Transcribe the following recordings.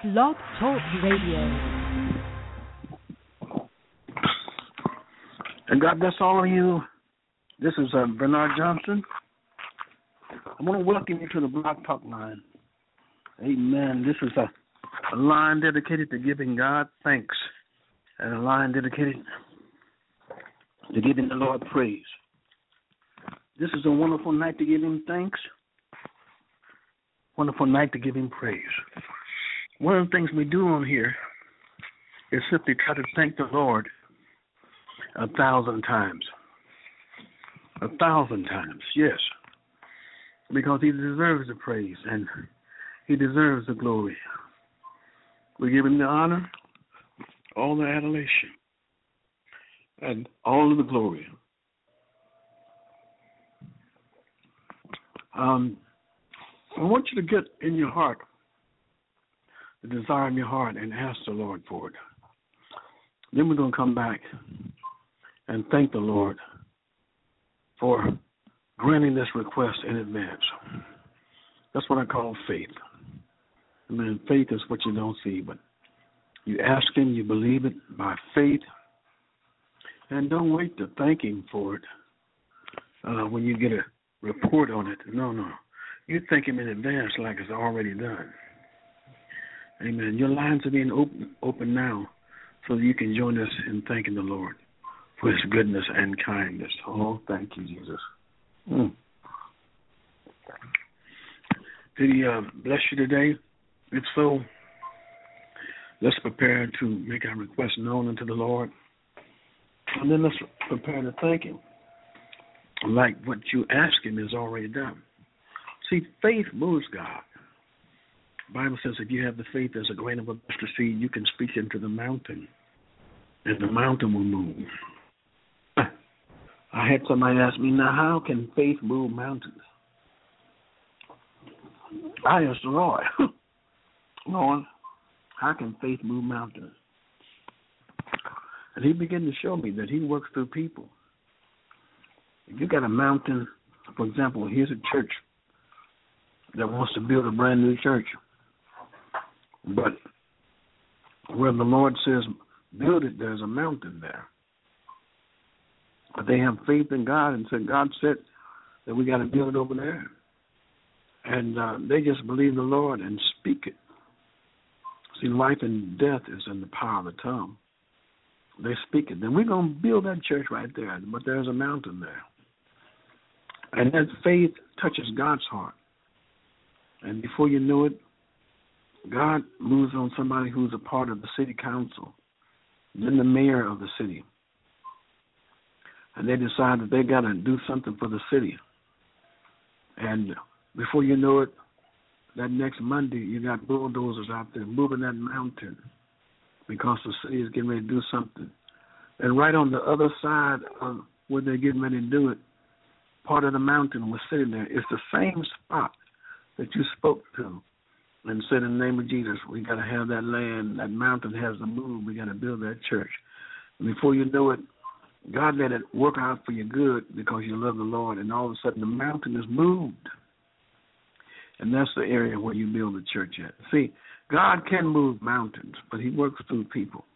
Blog Talk Radio. And God bless all of you. This is Bernard Johnson. I want to welcome you to the Blog Talk line. Amen. This is a line dedicated to giving God thanks and a line dedicated to giving the Lord praise. This is a wonderful night to give Him thanks, wonderful night to give Him praise. One of the things we do on here is simply try to thank the Lord 1,000 times. 1,000 times, yes. Because He deserves the praise and He deserves the glory. We give Him the honor, all the adulation, and all of the glory. I want you to get in your heart the desire in your heart and ask the Lord for it. Then we're going to come back and thank the Lord for granting this request in advance. That's what I call faith. I mean, faith is what you don't see, but you ask Him, you believe it by faith, and don't wait to thank Him for it when you get a report on it. No. You thank Him in advance like it's already done. Amen. Your lines are being open now so that you can join us in thanking the Lord for His goodness and kindness. Oh, thank you, Jesus. Did He bless you today? If so, let's prepare to make our request known unto the Lord. And then let's prepare to thank Him like what you ask Him is already done. See, faith moves God. The Bible says if you have the faith as a grain of a mustard seed, you can speak into the mountain, and the mountain will move. I had somebody ask me, now how can faith move mountains? I asked the Lord, Lord, how can faith move mountains? And He began to show me that He works through people. If you got a mountain, for example, here's a church that wants to build a brand new church. But where the Lord says, build it, there's a mountain there. But they have faith in God and said, God said that we got to build it over there. And they just believe the Lord and speak it. See, life and death is in the power of the tongue. They speak it. Then we're going to build that church right there. But there's a mountain there. And that faith touches God's heart. And before you know it, God moves on somebody who's a part of the city council, then the mayor of the city. And they decide that they got to do something for the city. And before you know it, that next Monday, you got bulldozers out there moving that mountain because the city is getting ready to do something. And right on the other side of where they're getting ready to do it, part of the mountain was sitting there. It's the same spot that you spoke to and said, in the name of Jesus, we got to have that land, that mountain has to move, we got to build that church. And before you know it, God let it work out for your good because you love the Lord, and all of a sudden the mountain is moved. And that's the area where you build the church at. See, God can move mountains, but He works through people.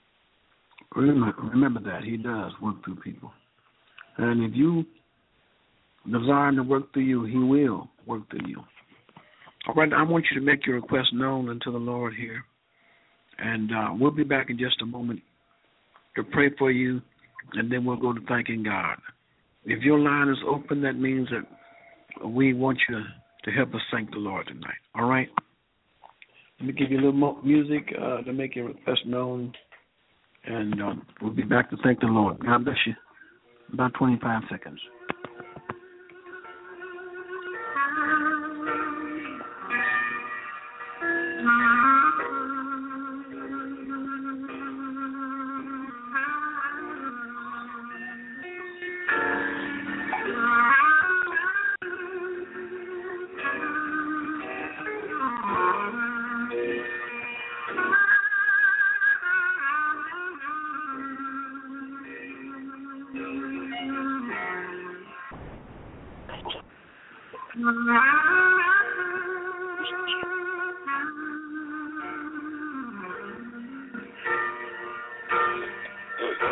Remember that. He does work through people. And if you desire Him to work through you, He will work through you. All right, I want you to make your request known unto the Lord here. And we'll be back in just a moment to pray for you, and then we'll go to thanking God. If your line is open, that means that we want you to help us thank the Lord tonight. All right? Let me give you a little more music to make your request known, and we'll be back to thank the Lord. God bless you. About 25 seconds.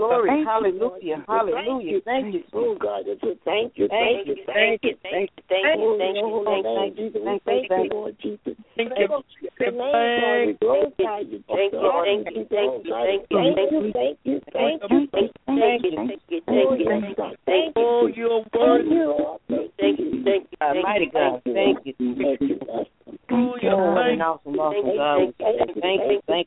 glory. Hallelujah. Hallelujah. Thank you. Oh, God, thank you. Thank you, Lord Jesus. Thank you. Oh, you're worthy. Thank you, mighty God. Thank you. Oh, you're an awesome God. Thank you. Thank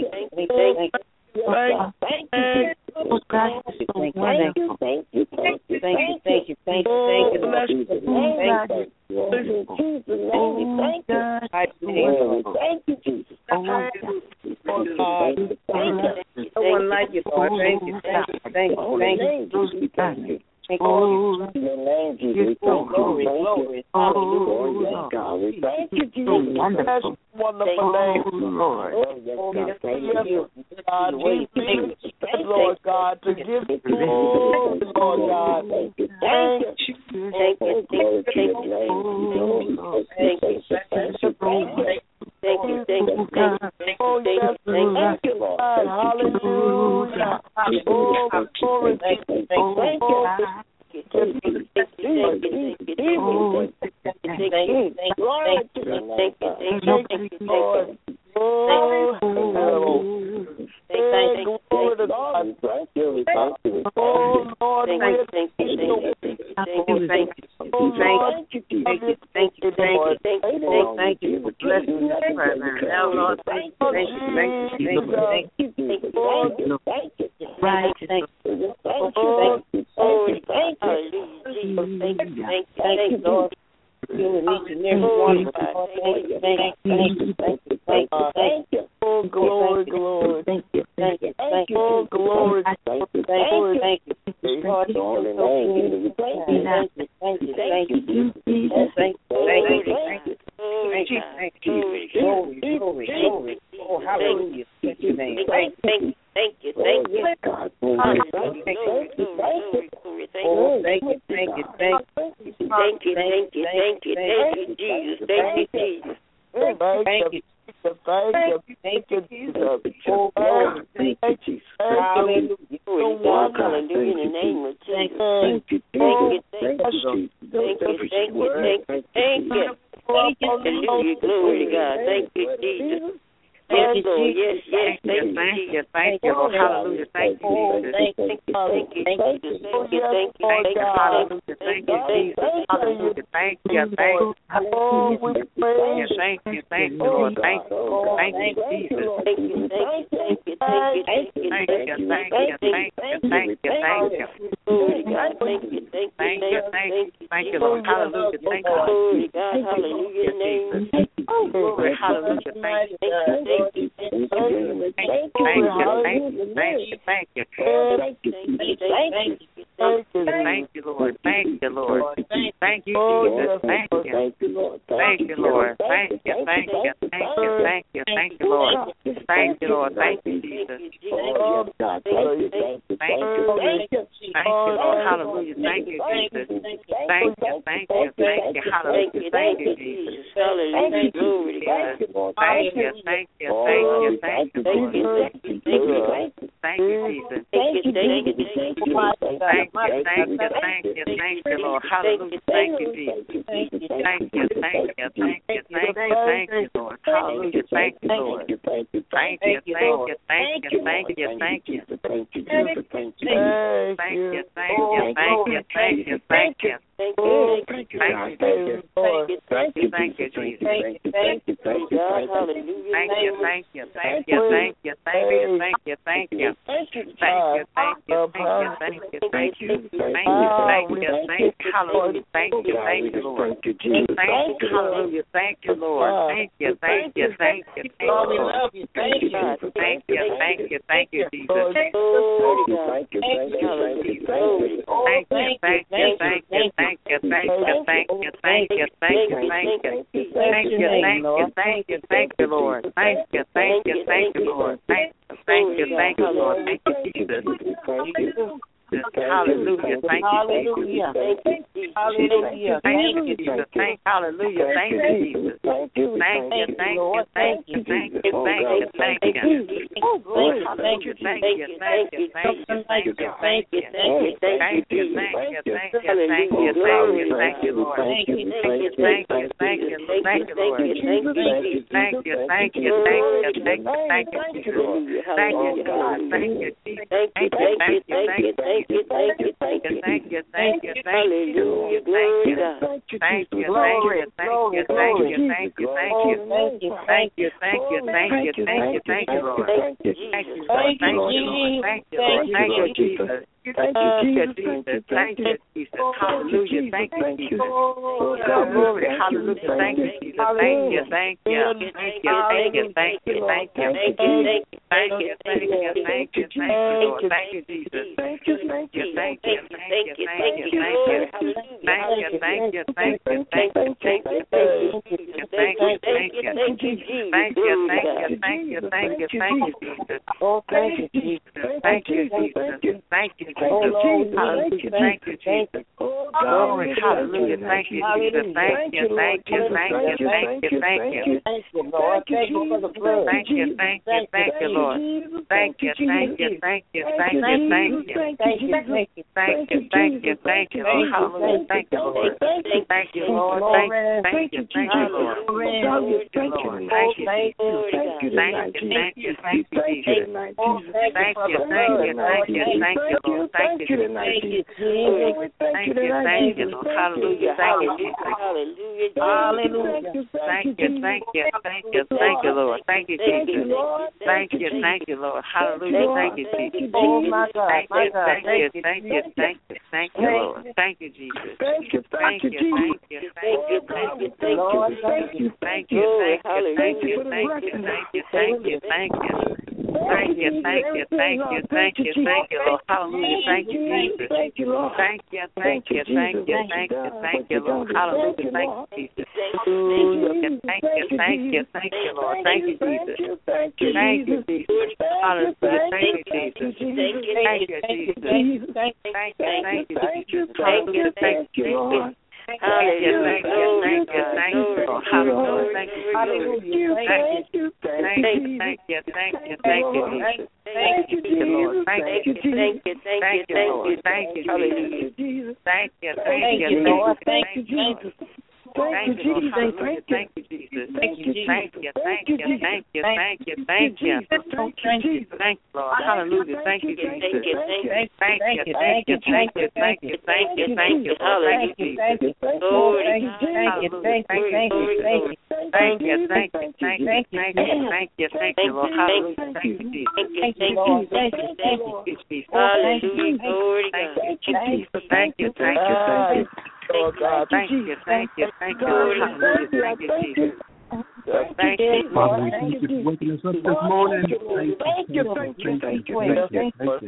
you. Oh, your name, Jesus. Glory. Hallelujah. God, we thank you, Jesus. Wonderful name, Lord. Yes, God. We thank you, Lord God, to give you glory, Lord God. Thank you. Thank you. Oh, yes, thank you, Lord. Hallelujah. Oh, glory. Thank you. Hallelujah. Thank you, Jesus. Hallelujah. Thank you, Jesus. Thank you, Lord. Thank you, thank you, thank you, thank you. Oh, glory. Thank you, thank you, thank you, thank you, thank you, thank you, thank you, thank you, thank you, thank you, thank you, thank you, Lord. Thank you, thank you, thank you, thank you, thank you, Lord. Thank you, thank you, thank you, thank you, thank you, Jesus. Thank you, God. Thank you, Jesus. Thank you, thank you, thank you, thank you, thank you, thank you, thank you, thank you, thank you, thank you, thank you, glory, glory, glory, thank you, thank you, thank you, thank you, thank you, thank you, thank you, thank you, Lord. Thank you, thank you, thank you, thank you, thank you, Jesus. Thank you, Jesus. Thank you, Jesus. Hallelujah. Thank you, Jesus. Glory. Hallelujah. Thank you, Jesus. Thank you. Thank you. Thank you. Thank you. Thank you. Thank you. Thank you. Thank you. Thank you. Thank you. Thank you, Lord. Thank you, Jesus. Thank you. Thank you. Thank you. Thank you. Thank you. Thank you. Thank you. Thank you. Thank you. Thank you. Thank you. Thank you. Thank you. Thank you. Thank you. Thank you. Thank you. Thank you. Thank you, Jesus. Oh, thank you, Jesus. Thank you, Jesus. Thank you. Oh, Lord, hallelujah. Thank you, Jesus. Glory, hallelujah. Thank you, Jesus. Thank you, thank you, thank you, thank you, thank you. Thank you, Lord. Thank you for the blood. Thank you, thank you, thank you, Lord. Thank you, thank you, thank you, thank you, thank you, thank you, thank you, thank you, thank you, thank you, Lord. Hallelujah. Thank you, Lord. Thank you, Lord. Thank you, thank you, Lord. Thank you, Lord. Thank you, thank you, thank you, thank you, thank you, thank you, Jesus. Thank you, thank you, thank you, thank you, Lord. Thank you, thank you, Jesus. Thank you, thank you, Lord. Hallelujah. Thank you, Jesus. Hallelujah. Hallelujah. Thank you, thank you, thank you, thank you, Lord. Thank you, Jesus. Thank you, Lord. Hallelujah. Thank you, Jesus. Oh my God, my God. Thank you, thank you, thank you, thank you, Lord. Thank you, Jesus. Thank you, thank you, thank you, thank you, thank you, thank you, thank you, thank you, thank you, thank you, thank you, thank you, thank you. Thank you, thank you, thank you, thank you, thank you, Lord. Hallelujah. Thank you, Jesus. Thank you, Lord. Thank you, thank you, thank you, thank you, thank you, Lord. Hallelujah. Thank you, Jesus. Hallelujah. Thank you, thank you, thank you, Lord. Thank you, Jesus. Thank you, Jesus. Hallelujah. Thank you, Jesus. Thank you, Jesus. Thank you, thank you, Jesus. Hallelujah. Thank you, Lord. Hallelujah. Thank you, thank you, thank you, Lord. Hallelujah. Thank you, hallelujah. Thank you, thank you, thank you, thank you, thank you, Jesus. Thank you, Lord. Thank you, thank you, thank you, Lord. Thank you, Jesus. Thank you, thank you, Lord. Thank you, Jesus. Thank you, Jesus. Thank you, Jesus. Thank you, thank you, thank you, thank you, thank you, thank you. Thank you, thank you, Lord. Hallelujah. Thank you, Jesus. Thank you, thank you, thank you, thank you, thank you, thank you, thank you, thank you, thank you, Lord. Thank you, thank you, thank you, thank you, thank you, thank you, thank you, thank you, thank you, thank you, Lord. Hallelujah. Thank you, Jesus. Thank you, Lord. Thank you, thank you, Jesus. Hallelujah. Glory to God. Thank you, Jesus. Thank you, thank you, thank you. Lord God, thank you, thank you, thank you, hallelujah, thank you, Jesus. Thank you, Father, we thank you for waking us up this morning. Thank you, thank you, thank you, thank you, thank you,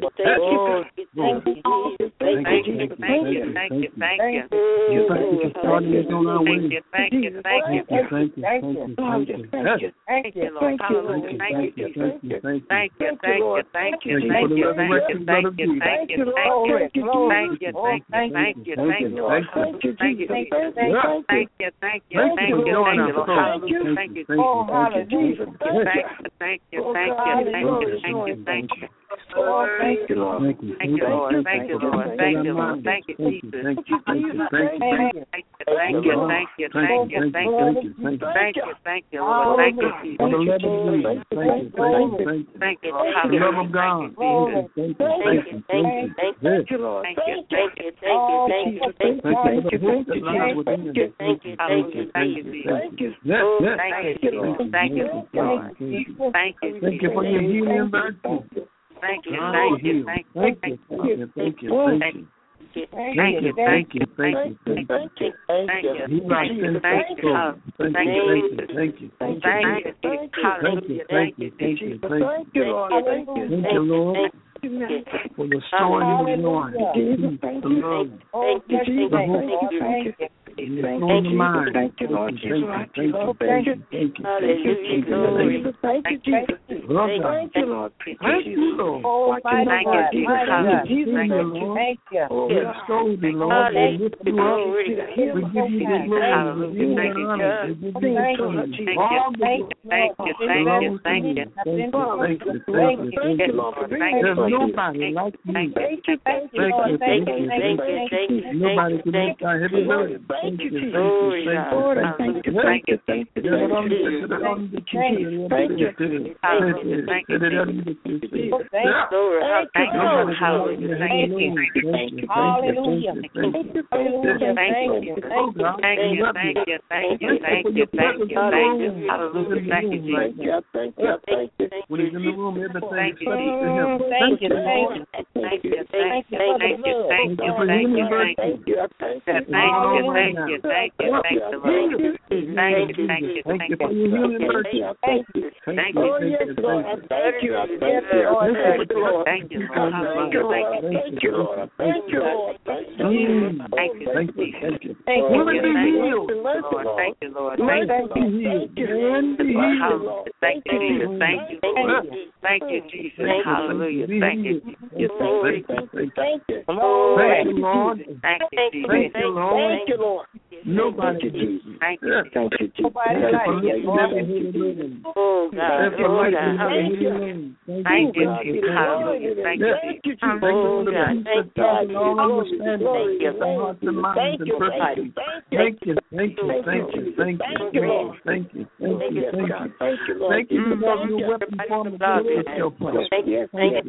thank you, thank you, thank you. You thank you for starting us on our way. Thank you, thank you, thank you, thank you, thank you, thank you. Thank you, Lord. Hallelujah. Thank you, Jesus. Thank you, thank you, thank you, thank you, thank you, thank you, thank you, thank you, thank you, thank you, thank you, thank you, Lord. Thank you, thank you, thank you, thank you, thank you, Lord. Hallelujah. Thank you, oh, hallelujah. Thank you, thank you, thank you, thank you, thank you. Oh, thank you, Lord. Thank you, Lord. Thank you, Lord. Thank you, Lord. Thank you, Jesus. Thank you, thank you, thank you, thank you, thank you, thank you, thank you, thank you, thank you, Lord. Thank you, Jesus. For the love of Jesus. Thank you, thank you, Lord. The love of God. Thank you, Lord. Thank you, thank you, thank you, thank you, thank you, thank you, thank you, thank you, thank you, thank you, thank you, thank you, thank you, Lord. Thank you, thank you, thank you for your healing virtue. Thank you, thank you, thank you, thank you, thank you, thank you. Thank you, thank you, thank you, thank you, thank you. Thank you, thank you, thank you, thank you, thank you, thank you, thank you, Lord, thank you, Lord, for the story of joy, the love, the hope, Jesus. Thank Thank you, you, mind. Thank you, Lord Jesus. Thank you, thank you, thank you. Hallelujah, glory. Thank you, Jesus. Thank you, Lord. Thank you, Lord. Oh, mighty Thank God, you, mighty God. Jesus. Thank you, Lord. Thank you. Oh, We God. extol thee, Lord. We Hallelujah, lift you up. glory. We give you the glory. We give you the honor. We give you the Thank praise. Thank All you. the Thank glory. you, Thank you, thank you, thank you. Thank you, thank you, Thank thank you. you. Thank you, Lord, for being There's so nobody like you. Thank you, Thank you, Thank you, Thank Lord. you, Thank thank you, you, thank thank you, you. thank you. Nobody can make our heavy load. Thank you, Jesus. Glory, Thank God. you, Thank you, Thank you, thank you, thank you. thank you, thank you. Thank you. Hallelujah, thank you, glory. Hallelujah, thank you. Hallelujah. Hallelujah. Thank you. Thank you, thank you, thank you, thank you, thank you, thank you. Hallelujah, thank you, Thank Jesus. you, thank you, thank you. When he's in the room, everything Thank is you, subject to Jesus. him. Thank you. Thank you. Thank you, thank Thank you, you for the thank you, blood. thank you, For the thank you, universe, thank you. Thank you, thank you. Thank you, thank you, thank you, thank you, Lord. Thank you, thank you, thank thank you for you. your healing mercy. Thank you. Thank you, you. Oh, yes, Lord. I thank you. I thank you. I thank you, Lord. Thank you, I Lord. thank you, Lord. I thank you, Lord. I thank you, Lord. Thank you. Thank you, Thank you, thank you. Thank you. Will it be healed? Lord. Thank you, Lord. Thank Thank you, healed. And be healed. Thank you, Jesus. Thank you. Thank you, Jesus. Hallelujah. Thank you. Thank you, thank you. Come on. Thank you, Lord. Thank you, Jesus. Thank you, Lord. Thank you, Lord. Nobody. Thank you. Thank you, Jesus. Nobody Thank you for like you, lifting Lord. every hidden load. Oh, God. Thank you for Oh, lifting God. every hidden load. Thank you, Thank you, Jesus. Hallelujah. Thank you, Thank Jesus. you, Jesus. Thank you for the God. peace Thank that passes all understanding. Thank you. The hearts and minds and perfect peace. Thank you, thank you, thank you, thank you, thank you, thank you, thank you, thank you. Thank you, Lord. Thank you because your weapon formed against us shall prosper. Thank you. Thank you.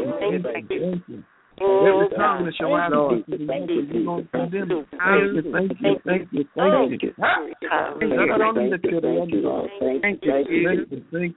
Thank you, thank you. Every tongue that shall rise up against you, you're going to condemn it. Thank you, thank you, thank you, thank you. Hallelujah. Thank you, thank you, Thank you, Jesus. thank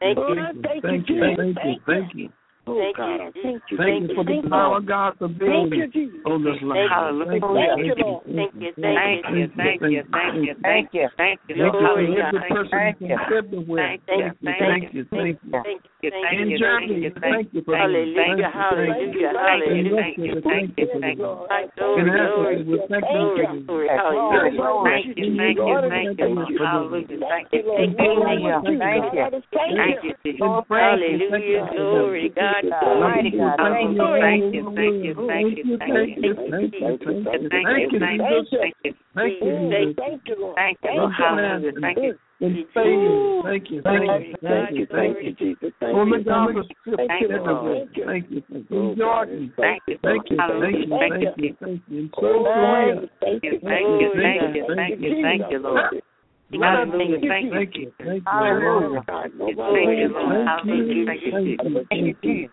you, thank you. Oh, God, I thank you. Thank you for the power of God for being on this line. Hallelujah. Thank you, Lord. Thank you, thank you, thank you, thank you, Thank you. thank you. Thank you for Glory, every God. person who's everywhere. Thank you, Thank you, thank you. Thank you, thank In you, Germany, thank you for hallelujah, hallelujah, hallelujah, thank you, thank you, thank you. In Africa, we thank you for Hallelujah, thank you, thank you, thank you, hallelujah, thank you, Thank you. Thank you. thank you, Jesus. Hallelujah, Glory, God, Mighty God. thank you, thank you, thank you, thank you, thank you, thank you, thank you, thank you, thank you, thank you, Thank you, Lord. thank you, hallelujah, thank you. in faith. Thank you, thank you, thank you, thank you. On the gospel, Thank you, Lord. thank you, in Jordan, Thank you, thank you, thank you, thank you, thank you, in Korea, thank you, thank you, thank you, thank you, thank you, Lord. Hallelujah, thank you. thank you, thank you, Hallelujah. Thank you, Lord. Hallelujah, thank you. thank you.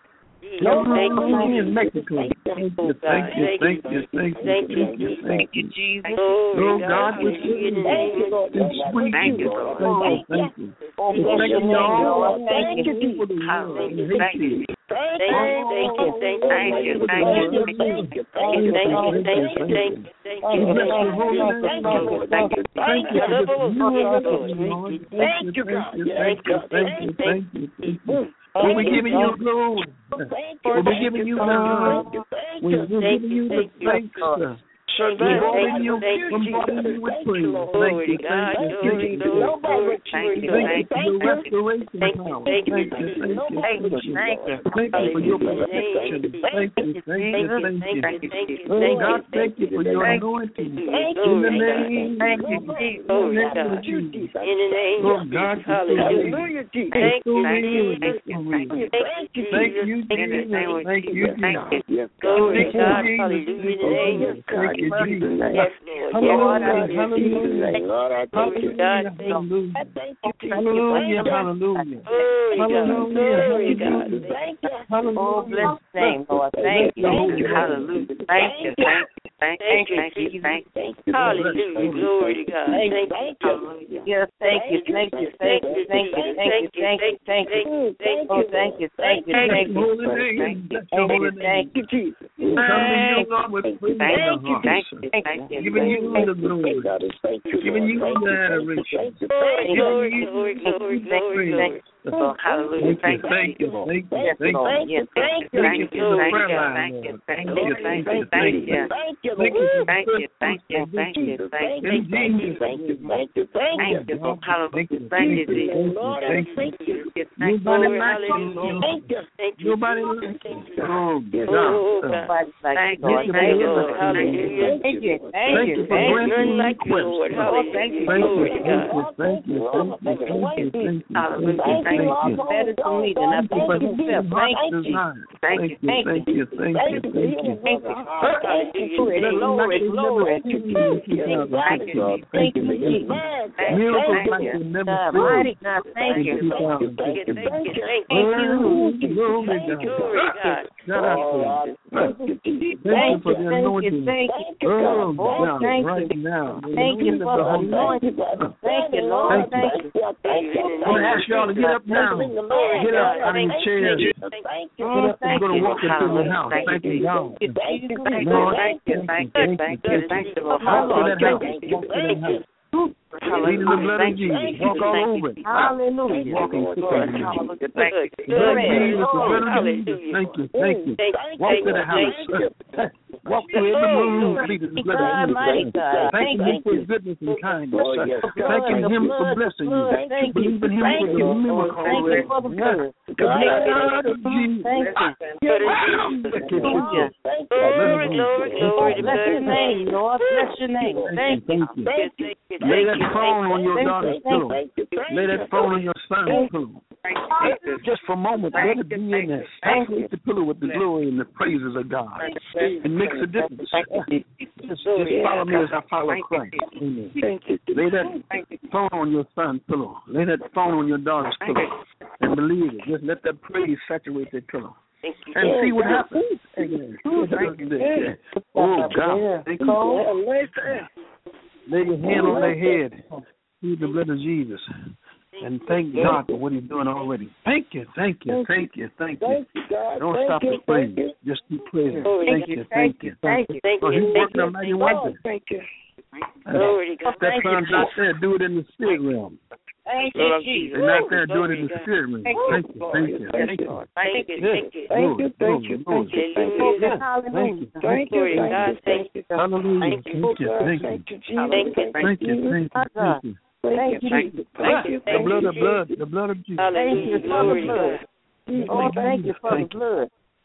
Hallelujah, in Mexico. Thank you, thank you, thank you, thank you, thank you, thank you. Jesus. Lord God, we sweet and sweet. Thank you, Lord. Thank you. Oh, bless your name, Lord. Thank you. People the world and hate you. Thank you, thank you, thank you, thank you, thank you, thank you, thank you, thank you. We bless your holy name, Lord. Thank you for this new opportunity, Lord. Thank you, thank you, thank you, thank you, thank you, thank you. We're giving you glory. We're giving you honor. We're giving you the thanks. We're bombarding you with praise. Thank you, thank you, thank you. Thank you for your restoration power. Thank you, thank you, thank you. Thank you for your protection. Thank you, thank you, thank you. Oh God, thank you for your anointing. In the name of Jesus. Oh God, hallelujah. Thank you, thank you, Jesus. Thank you, Jesus. Thank you, Jesus. Thank you, Jesus. Yes, Lord. Hallelujah, hallelujah. Lord, I thank you. God, Hallelujah. Thank you, Jesus. Hallelujah, hallelujah. Glory, God. Thank you. Oh, bless your name, Lord. Thank you. Hallelujah. Thank you, thank you, thank you. Hallelujah. Glory to God. Thank you. Hallelujah. Yes, thank you, thank you, thank you, thank you, thank you, thank you, thank you. Oh, thank you, thank you, thank you. Thank you, Jesus. Come to you, Lord, with praise in our hearts. Giving you the glory. Giving you the adoration. Glory, glory, glory, glory, glory. Oh, hallelujah. Thank you. Thank you. Yes, Thank Lord. you. Yes, thank you. Thank you for the prayer line. Thank you. Thank you. Thank Thank you. you. Thank you. Thank you. Thank you. Thank you. Thank you. Thank you. Thank you. Thank you. Thank you. Thank you. Thank you. Hallelujah. Thank you, Jesus. Lord, I thank you. Nobody you. like you, Lord. Thank you. Thank you. Nobody like you. Oh, Oh, God. God. Thank you, Lord. Thank you, Lord. Hallelujah. Thank you. Thank you for granting like you, requests. Lord. Thank you. Thank you. Thank you. Thank you. Hallelujah. Thank you. Better to me than I think of myself. Thank you. Thank you. Thank you. Thank you. Thank you. Glory, glory. Thank you. Thank you, Jesus. Miracles like you never God, seen. mighty God, thank you. Thank you. Thank you. Glory God. Thank you for the anointing. Thank you. Oh, God, thank right you. now. Thank you for the anointing. Thank you, Lord. Thank you. I'm going to ask y'all to get up now. Get up out of your chairs. Get up and go to walk into the house. Thank you, God. Lord, Thank you. Thank you. Thank you. Thank you. walk to that house. Walk to that house. Leading the blood of Jesus. Walk all over it. Hallelujah. Walking to the house. Thank you. Blood of Jesus, the blood of Jesus. Thank you. Thank you. Walk to the house. Walk through every room, leading the blood of Jesus. Thanking Him for His goodness and kindness. Thanking Him for blessing you. Believing Him for the miracle. Thank you for the blood. The blood of Jesus. Thank you. Glory, glory, glory. Bless your name, Lord. Bless your name. Thank you. Thank you. Lay that phone on your daughter's pillow. Lay that phone on your son's pillow. Just for a moment, let it be in there. Saturate the pillow with the glory and the praises of God. It makes a difference. Just follow me as I follow Christ. Amen. Lay that phone on your son's pillow. Lay that phone on your daughter's pillow. And believe it. Just let that praise saturate that pillow. And see what happens. Amen. Oh, God. Thank you. Lay your hand on their head. See the blood of Jesus. And thank God for what He's doing already. Thank you, thank you, thank you, thank you. Don't stop the praise. Just keep praising. Thank you, thank you, thank you. Oh, He's working a mighty wonder. Thank you. That son's out there, do it in the spirit realm. Thank you, Jesus. And out there, do it in the spirit realm. Thank you, thank you, thank you. Thank you. Thank you. Thank you. Thank you. Thank you. Hallelujah. Thank you. Thank you. Hallelujah. Thank you, thank you. Thank you, thank you, thank you. Thank you. The blood of Jesus. Thank you for the blood. Oh, thank you for the blood.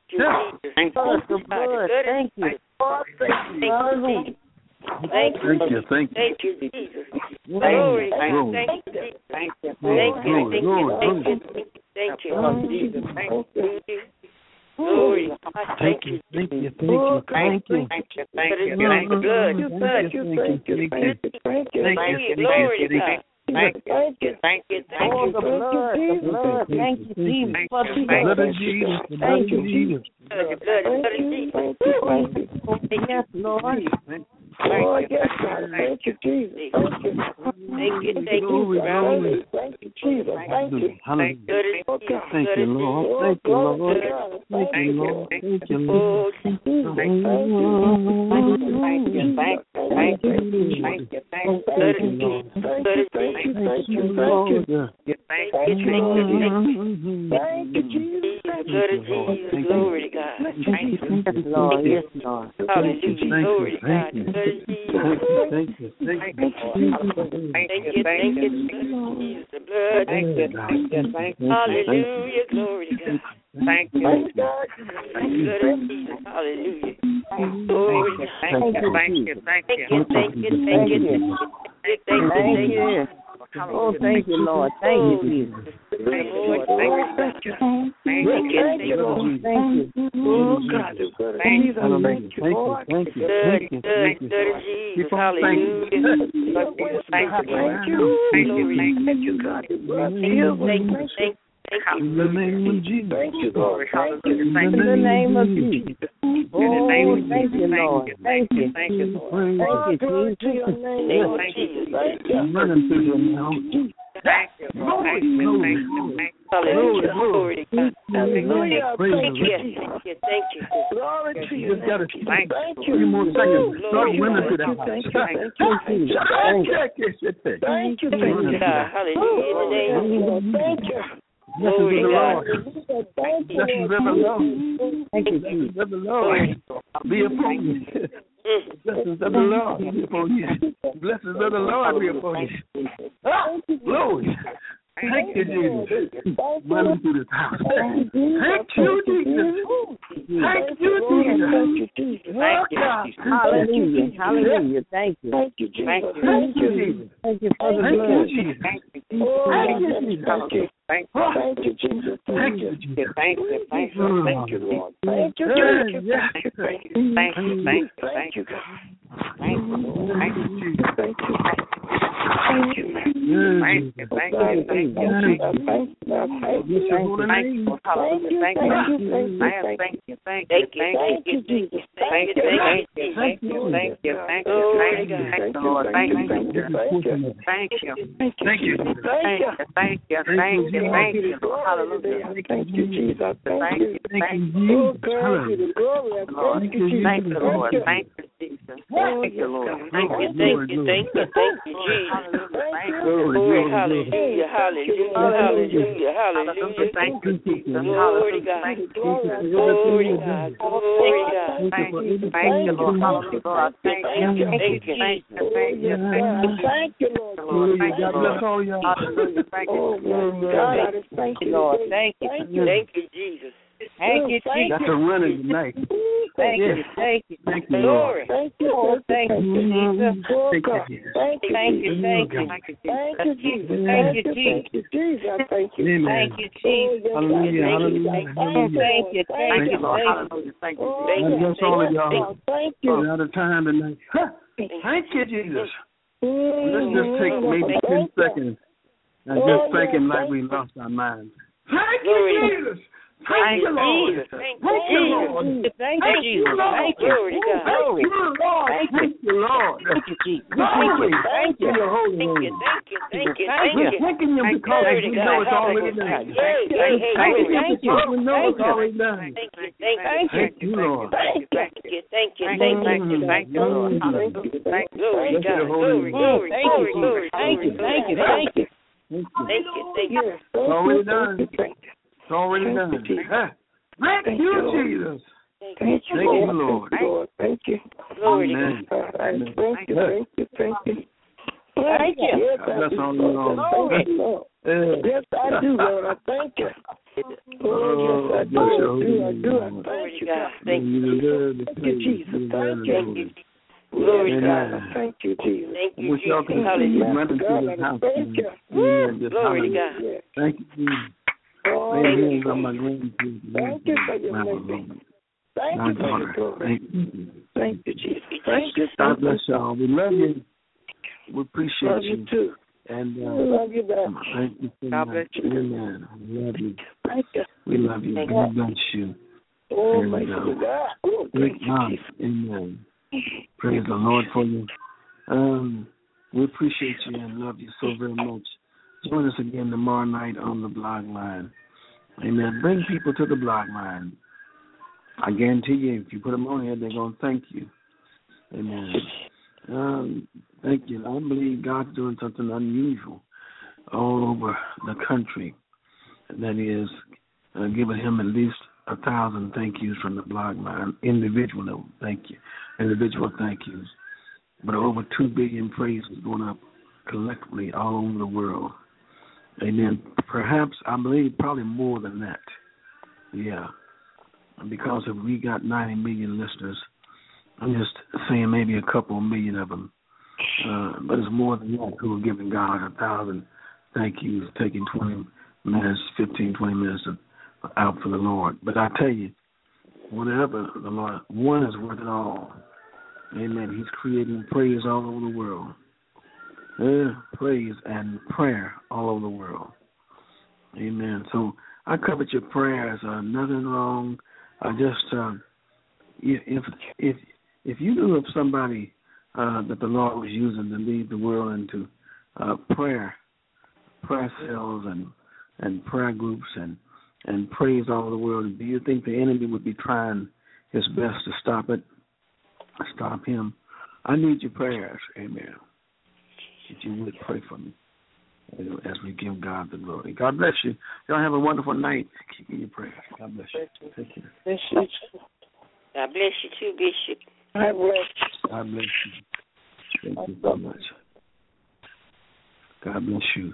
For the blood. Thank you. Hallelujah. Thank you. Thank you, thank you. Thank you, Jesus. Glory, Glory. glory, Thank you. Thank you. glory, glory. Thank you, Jesus. Thank you. Glory. Thank you, thank you, thank you, thank you. Thank you. Thank you. Thank you. Thank you. Thank you. Thank you. Thank you. Thank you. Thank you. Glory to God. Thank you. Thank you. Thank you. Thank Oh, you. the blood, the blood. Thank you, Jesus, for the The blood blood. of Jesus, the blood of Jesus. Yes, Lord. Oh, yes, God. Thank you, Jesus. Thank you. Thank you. Thank you. Glory, glory. Thank you, Jesus. Thank you. Hallelujah. Oh, God. Thank you, Lord. Thank you, Lord. Thank you, Lord. Thank you, Lord. Thank you. Thank you. Thank you. Thank you. Thank you. Thank you. Thank you, Lord. Thank you. Thank you. Lord. Thank you. Thank you, Jesus. Thank you, Lord. Thank you. Glory to God. Yes, Lord. Yes, Lord. Hallelujah. Glory to God. Thank you. Thank you. Thank you. Thank you. Thank you. Jesus, the blood. Hallelujah. Glory to God. Thank you. Thank God. Blood of Jesus. Hallelujah. Glory to God. Thank you. Thank you. Thank you. Thank you. Thank you. Thank you. Oh, thank you, Lord. Thank you, Jesus. Lord, thank you. Thank you. Thank you. Oh, God. Thank you. Thank you, Lord. Thank you. Blood Thank of you. Jesus. Hallelujah. Thank you. Thank you, God. Thank you. In the name of Jesus. Thank you, Lord. Thank you. In the name of Jesus. Oh, thank you, Lord. Thank you. Thank you, Lord. Thank you, Jesus. Thank you. Thank you. I'm running through your mouth. Thank you. Hallelujah. Glory to God. Hallelujah. Thank you. Thank you. Glory to you. You just got to Thank a few more seconds. Start running to the house. Thank you. Thank you. Thank you. Hallelujah. Thank you. Blessings of the Lord. Blessings of the Lord. Thank you, blessings of the Lord. Be upon you. Blessings of the Lord be upon you. Blessings of the Lord be upon you. Glory. Thank you, Jesus. Running through this house. Thank you, Jesus. Thank you, Jesus. Thank you. Hallelujah. Hallelujah. Thank you. Thank you, Jesus. Thank you, Jesus. Thank you for the Thank blood. you, Jesus. Thank you. Thank you, Jesus. Thank you, Jesus. Thank you, Jesus. Thank you. Thank you. Thank you, Lord. Thank you, Yes, yes. thank you. Thank you. Thank you. Thank you, God. Thank you. Thank you, Jesus. Thank you. Thank you, man. Thank you. Thank you. Thank you. Bless your holy name. Thank you. Thank you. Thank you. Thank you. Thank you, Jesus. Thank you. Thank you. Thank you. Thank you. Thank you. Thank you. Thank you, Lord. Thank you. Thank you. Thank you. Thank you. Thank you. Thank you. Thank you. Thank you. Hallelujah. Thank you, Jesus. Thank you. Thank you, Oh, Jesus. God, you the glory. Thank you, Jesus. Thank you, Lord. Thank you, Jesus. Thank you, Lord. Thank you, Thank you, thank you, Jesus. Glory, hallelujah, hallelujah, hallelujah, hallelujah. Thank you, Jesus. Glory to God. Glory to God. Glory to God. Thank you, Lord. Hallelujah. Thank you. Thank you. Thank you. Thank you. Thank you, Lord. God bless all y'all. Hallelujah. Thank you. Oh, God, I just thank you, Lord. Thank you. Thank you, Jesus. Thank you, Jesus. Got to run it tonight. Thank you. Thank you. Thank you, Lord. Glory. Thank you. Oh, thank you, Jesus. Thank you, Jesus. Thank you. Thank you. Thank you. Thank you, Jesus. Thank you, Thank Jesus. you, Jesus. I thank you. Amen. Thank you, Jesus. Hallelujah. Hallelujah. Thank you. Thank you. Lord. Thank you. God bless all of y'all. Thank you. We're out of time tonight. Thank you, Jesus. Let's just take maybe 10 seconds and just thank Him like we lost our minds. Thank you, Jesus. Thank you, Lord. Thank Thank you, Lord. Thank you, Jesus. Thank you. Glory to God. Thank you, Lord. Thank you, Lord. Thank you, Jesus. Glory. Thank you. Your holy Thank you, name. thank you, thank you, Thank thank We're you. thanking you because Glory we to know God. it's already done. Hey, hey, hey, Thank you Thank you. because we know Thank it's you. already done. Thank you, thank you, Thank Thank you, Lord. thank you, thank you, thank you, Thank you. Thank you, Lord. Glory to Bless your God. holy Glory, name. glory, Thank you, glory, glory. Thank you. Thank you. Thank you. Thank you. Thank you, thank you. It's already done. It's already done. Thank you, Jesus. Thank Thank you, Lord. Thank you. Glory to Amen. God. Thank you. Thank you. Thank you. Thank you. Yes, God bless all you all. Thank you, Lord. Yes, I do, Lord. I thank you. Oh, yes, I do. I do. I thank you, God. Thank you. Thank you, Jesus. Thank you. Glory to Amen. God. Thank you, Jesus. Thank I you, wish y'all Jesus. could see Hallelujah. me running through this house. Thank you. Amen. Just Glory to hallelujah. God. Thank you, Jesus. Oh, Lay thank hands you. on my grandkids. Thank you for your My mercy. Lord. Thank My you for your daughter. glory. Thank you. Thank you, Jesus. Thank you. God bless y'all. We love you. We appreciate Love you too. And Love you back. thank you so God much. bless you. Amen. We love you. Thank you. We love you. God bless you. Oh, And, my God. Oh, Great thank you, God. Jesus. Amen. Praise the Lord for you. We appreciate you and love you so very much. Join us again tomorrow night on the blog line. Amen. Bring people to the blog line. I guarantee you, if you put them on here, they're going to thank you. Amen. Thank you. I believe God's doing something unusual all over the country. That is, giving him at least 1,000 thank yous from the blog line. Individual thank yous. But over 2 billion praises going up collectively all over the world. Amen. Perhaps, I believe, probably more than that. Yeah. Because if we got 90 million listeners, I'm just saying maybe a couple million of them. But it's more than that who are giving God 1,000 thank yous, taking 20 minutes, 15, 20 minutes out for the Lord. But I tell you, whatever the Lord, one is worth it all. Amen. He's creating praise all over the world. Praise and prayer all over the world. Amen. So I covered your prayers. Nothing wrong. If you knew of somebody that the Lord was using to lead the world into prayer cells and prayer groups and praise all over the world, do you think the enemy would be trying his best to stop him? I need your prayers. Amen. If you would pray for me. as we give God the glory. God bless you. Y'all have a wonderful night. Keep in your prayers. God bless you. Take care. Bless you. God bless you too, Bishop. God bless you. God bless you. Thank you so much. God bless you.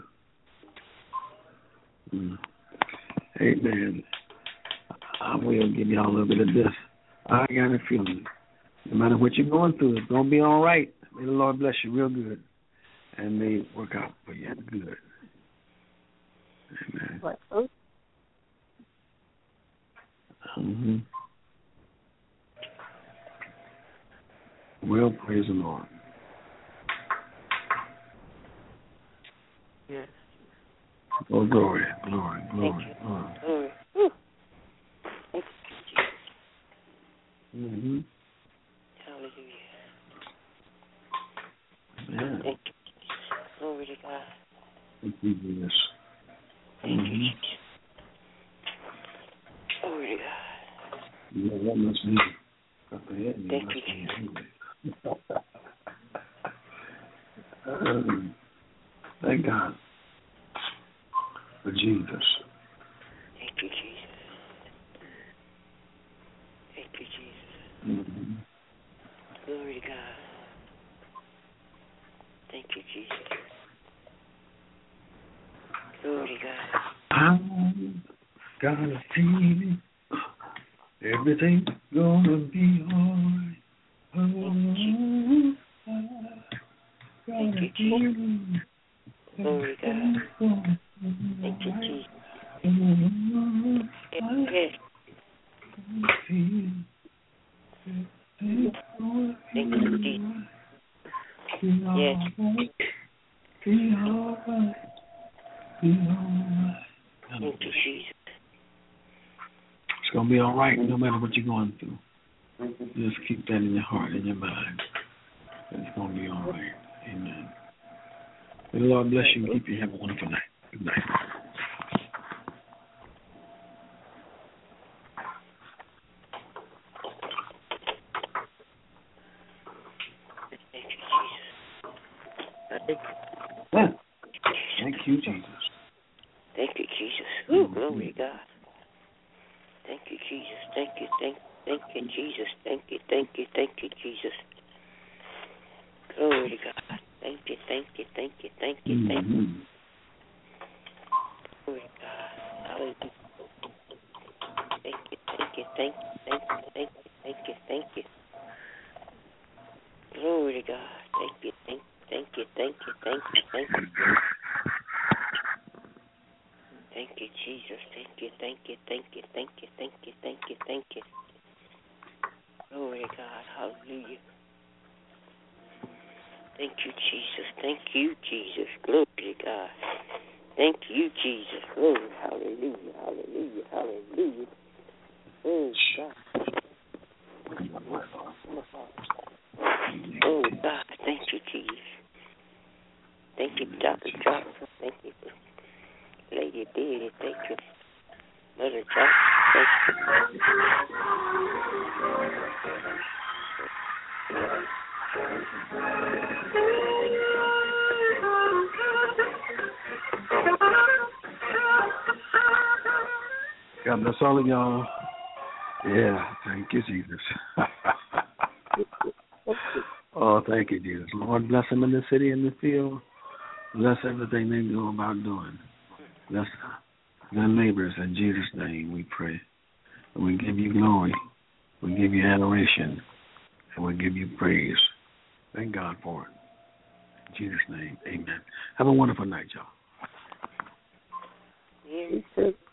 Amen. I will give y'all a little bit of this. I got a feeling. No matter what you're going through, it's going to be all right. May the Lord bless you real good. And may work out for you good. Amen. Well, praise the Lord. Yes. Oh, glory, glory, glory, glory. Thank you, Jesus. Hallelujah. Yeah. Thank you, Jesus. Glory to God. Thank you, Jesus. Thank you, Jesus. Glory to God. You know what must be? Thank you, Jesus. Thank God for Jesus. Thank you, Jesus. Thank you, Jesus. Glory to God. Thank you, Jesus. Glory to God. I'm gonna see everything's gonna be alright. Thank you, Jesus. Glory to God. Thank you, Jesus. Yes. Thank you, Jesus. Yes. Thank you, Jesus. It's going to be all right no matter what you're going through. Just keep that in your heart, in your mind. It's going to be all right. Amen. May the Lord bless you and keep you. Have a wonderful night. Good night. Thank you, Jesus. Thank you, Jesus. Ooh, glory to God. Thank you, Jesus. Thank you, thank you, Jesus. Thank you, Jesus. Glory to God. Thank you, thank you. Glory to God. Hallelujah. Thank you. Glory to God. Thank you. Thank you, Jesus. Thank you. Glory to God. Hallelujah. Thank you, Jesus. Glory to God. Thank you, Jesus. Glory. Hallelujah. Oh, God. Oh, God. Thank you, Jesus. Thank you, Dr. Johnson. Thank you, Lady Betty. Thank you, Mother Johnson. Thank God bless all of y'all. Yeah, thank you, Jesus. Oh, thank you, Jesus. Lord, bless them in the city and the field. Bless everything they go about doing. Bless their neighbors. In Jesus' name we pray. And we give you glory. We give you adoration. And we give you praise. Thank God for it. In Jesus' name, amen. Have a wonderful night, y'all. you.